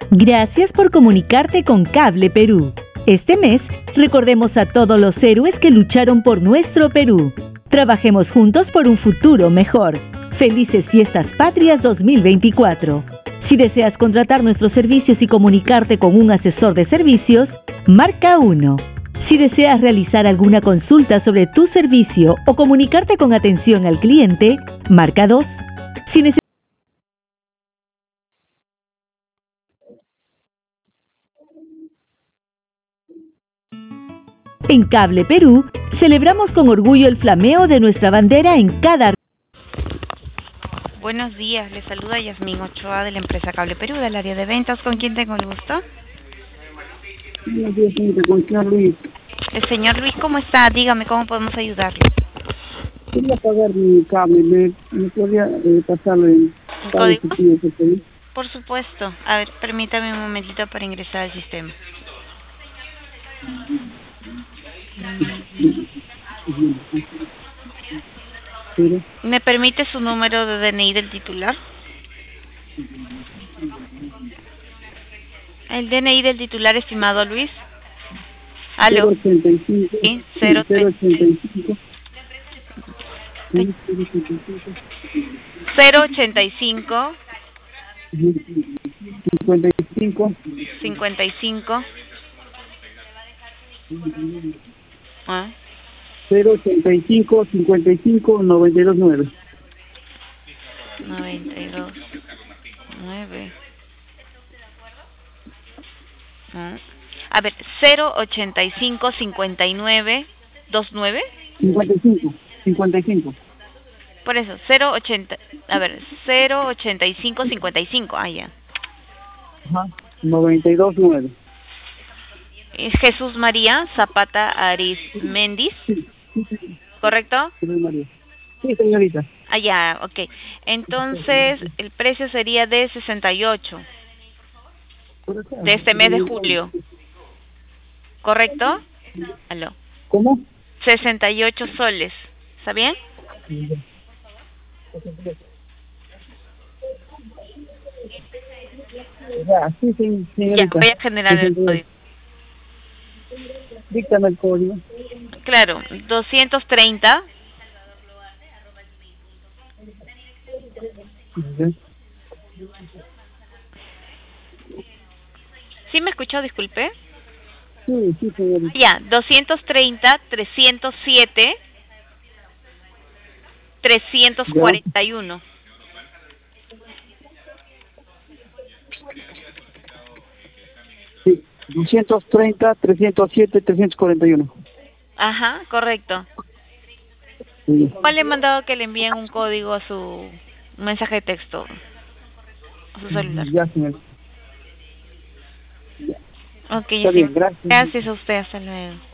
Gracias por comunicarte con Cable Perú. Este mes, recordemos a todos los héroes que lucharon por nuestro Perú. Trabajemos juntos por un futuro mejor. Felices Fiestas Patrias 2024. Si deseas contratar nuestros servicios y comunicarte con un asesor de servicios, marca 1. Si deseas realizar alguna consulta sobre tu servicio o comunicarte con atención al cliente, marca 2. Si En Cable Perú, celebramos con orgullo el flameo de nuestra bandera en cada... Buenos días, les saluda Yasmín Ochoa de la empresa Cable Perú, del área de ventas. ¿Con quién tengo el gusto? Buenos días, señorita, con el señor Luis. El señor Luis, ¿cómo está? Dígame, ¿cómo podemos ayudarle? Quería pagar mi cable, ¿me podría pasarle el ¿Un cable código? efectivo que pedí? Por supuesto. A ver, permítame un momentito para ingresar al sistema. Pero, ¿Me permite su número de DNI del titular? El DNI del titular, estimado Luis. ¿Aló? 085, Sí, 085, 085 55, 55 ¿ah? 085, 55, 929. 92 9 ¿ah? A ver, 085 59 29. 55, 55. Por eso, 080, a ver, 085 55. Ah, ya. Ajá. 929. Es Jesús María Zapata Arizmendiz, ¿correcto? Sí, María. Sí, señorita. Ah, ya, ok. Entonces, el precio sería de 68 de este mes de julio, ¿correcto? Aló. ¿Cómo? 68 soles, ¿está bien? Ya, sí, Ya, señorita. voy a generar el código. Dígame el código. Claro, 230 ¿Sí me escuchó? Disculpe. Sí, sí, señorita. Ya, 230 307 341. Sí, 230, 307, 341. Ajá, correcto. Sí. ¿Cuál le he mandado que le envíen un código a su mensaje de texto, a su celular? Ya, señor. Ok, Está sí. bien, gracias. Gracias a usted, hasta luego.